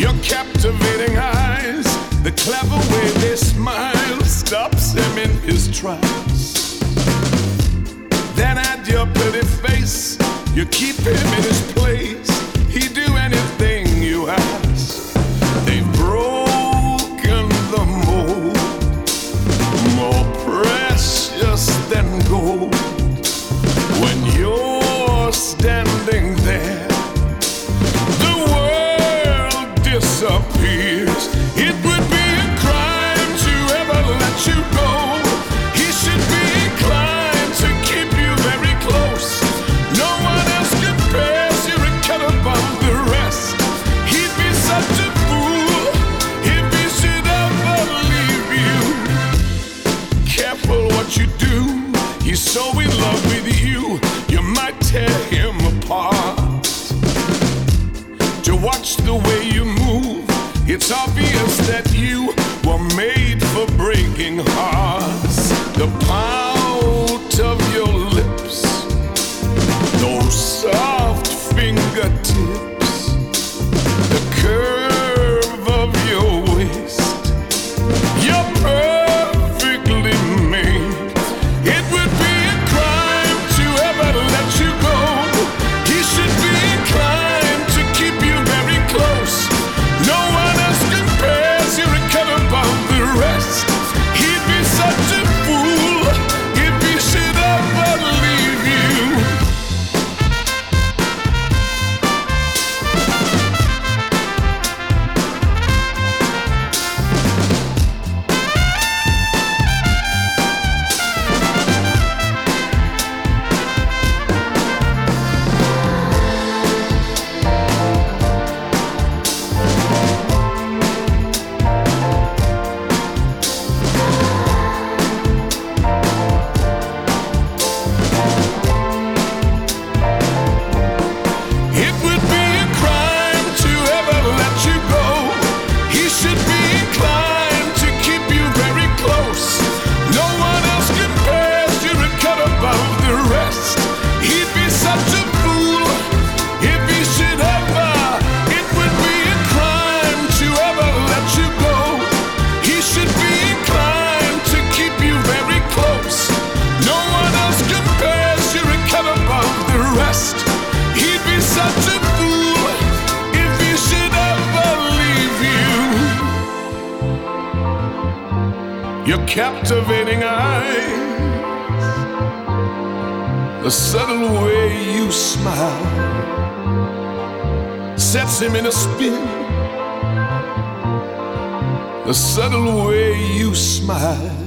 Your captivating eyes, the clever way they smile, stops him in his tracks. Then at your pretty face, you keep him in his place. He'd do anything you ask. They've broken the mold, more precious than gold. When you're standing there, the world disappears. It would be a crime to ever let you go. He should be inclined to keep you very close. No one else compares. You're a cut above the rest. He'd be such a fool if he should ever leave you. Careful what you do. He's so in love with you, you might tear him apart. To watch the way you move, it's obvious that you were made for breaking hearts. The pout of your lips, those soft fingertips, the curve of your waist, you're perfectly made. It would be a crime to ever let you go. He should be inclined to keep you very close. No one else compares. You're a cut above the rest. He'd be such a fool if he should ever leave you. It would be a crime to ever let you go. He should be inclined to keep you very close. No one else compares. You're a cut above the rest. He'd be such a fool if he should ever. It would be a crime to ever let you go. He should be inclined to keep you very close. No one else compares. You're a cut above the rest. He'd be such a fool if he should ever leave you. Your captivating eyes, the subtle way you smile, sets him in a spin. The subtle way you smile